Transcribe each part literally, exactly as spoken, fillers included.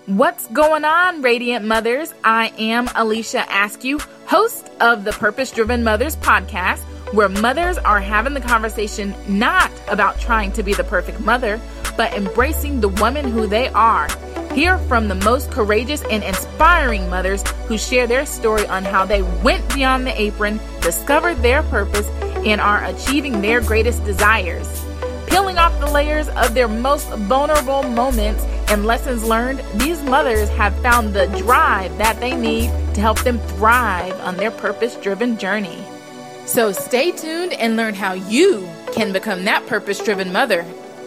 What's going on, Radiant Mothers? I am Alicia Askew, host of the Purpose Driven Mothers podcast, where mothers are having the conversation not about trying to be the perfect mother, but embracing the woman who they are. Hear from the most courageous and inspiring mothers who share their story on how they went beyond the apron, discovered their purpose, and are achieving their greatest desires. Peeling off the layers of their most vulnerable moments and lessons learned, these mothers have found the drive that they need to help them thrive on their purpose-driven journey. So stay tuned and learn how you can become that purpose-driven mother.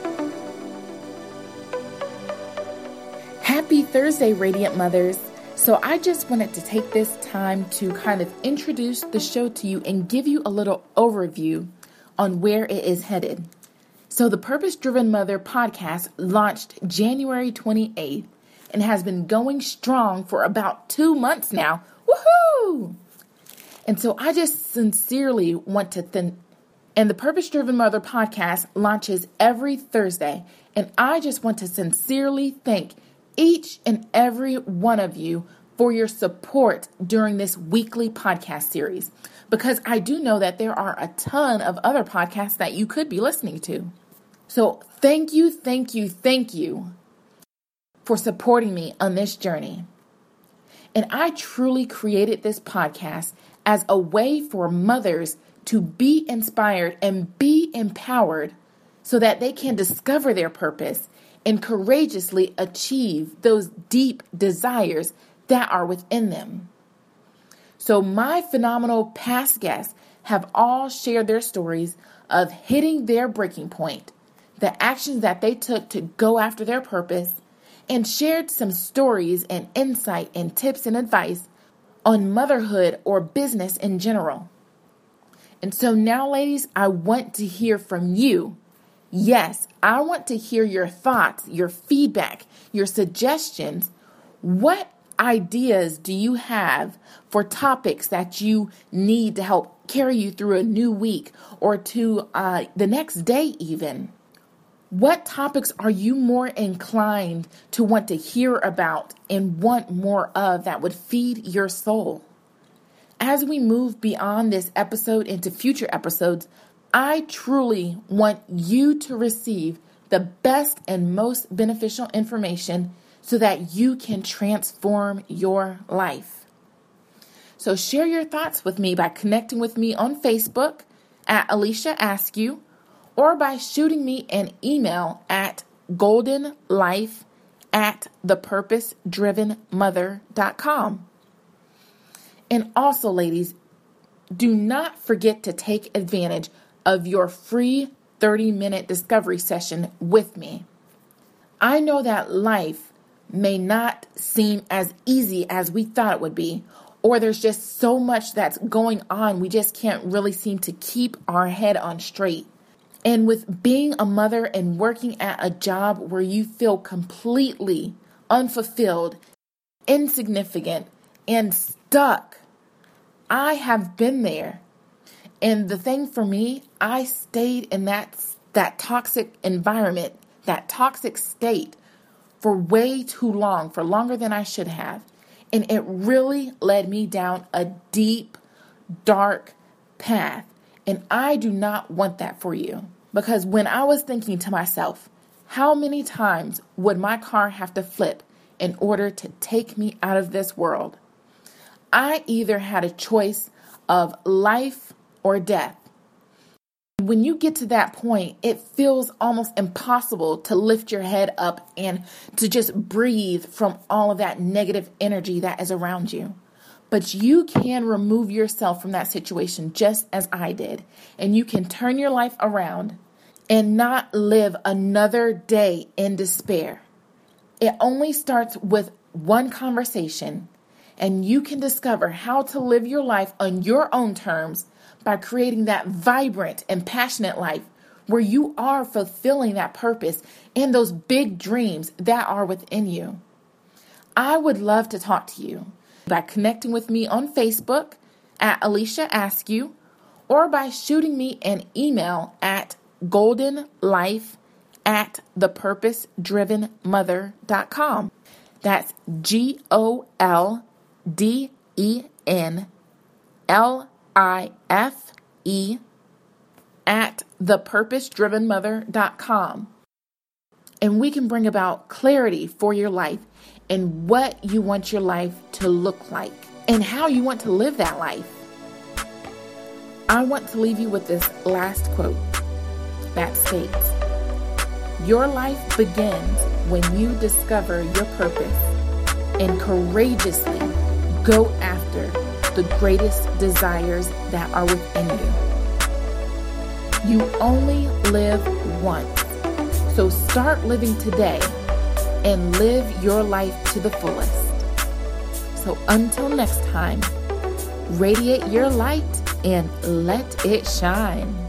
Happy Thursday, Radiant Mothers. So I just wanted to take this time to kind of introduce the show to you and give you a little overview on where it is headed. So the Purpose Driven Mother podcast launched January twenty-eighth and has been going strong for about two months now. Woohoo! And so I just sincerely want to thank, and the Purpose Driven Mother podcast launches every Thursday. And I just want to sincerely thank each and every one of you for your support during this weekly podcast series, because I do know that there are a ton of other podcasts that you could be listening to. So thank you, thank you, thank you for supporting me on this journey. And I truly created this podcast as a way for mothers to be inspired and be empowered so that they can discover their purpose and courageously achieve those deep desires that are within them. So my phenomenal past guests have all shared their stories of hitting their breaking point, the actions that they took to go after their purpose, and shared some stories and insight and tips and advice on motherhood or business in general. And so now, ladies, I want to hear from you. Yes, I want to hear your thoughts, your feedback, your suggestions. What ideas do you have for topics that you need to help carry you through a new week or to uh, the next day even? What topics are you more inclined to want to hear about and want more of that would feed your soul? As we move beyond this episode into future episodes, I truly want you to receive the best and most beneficial information so that you can transform your life. So share your thoughts with me by connecting with me on Facebook at Alicia Askew, or by shooting me an email at goldenlife at thepurposedrivenmother.com. And also, ladies, do not forget to take advantage of your free thirty-minute discovery session with me. I know that life may not seem as easy as we thought it would be, or there's just so much that's going on, we just can't really seem to keep our head on straight. And with being a mother and working at a job where you feel completely unfulfilled, insignificant, and stuck, I have been there. And the thing for me, I stayed in that, that toxic environment, that toxic state for way too long, for longer than I should have. And it really led me down a deep, dark path. And I do not want that for you, because when I was thinking to myself, how many times would my car have to flip in order to take me out of this world? I either had a choice of life or death. When you get to that point, it feels almost impossible to lift your head up and to just breathe from all of that negative energy that is around you. But you can remove yourself from that situation just as I did. And you can turn your life around and not live another day in despair. It only starts with one conversation, and you can discover how to live your life on your own terms by creating that vibrant and passionate life where you are fulfilling that purpose and those big dreams that are within you. I would love to talk to you by connecting with me on Facebook at Alicia Askew, or by shooting me an email at goldenlife at thepurposedrivenmother.com. That's G O L D E N L I F E at the purpose driven mother dot com. And we can bring about clarity for your life and what you want your life to look like and how you want to live that life. I want to leave you with this last quote that states, "Your life begins when you discover your purpose and courageously go after the greatest desires that are within you. You only live once, so start living today and live your life to the fullest." So until next time, radiate your light and let it shine.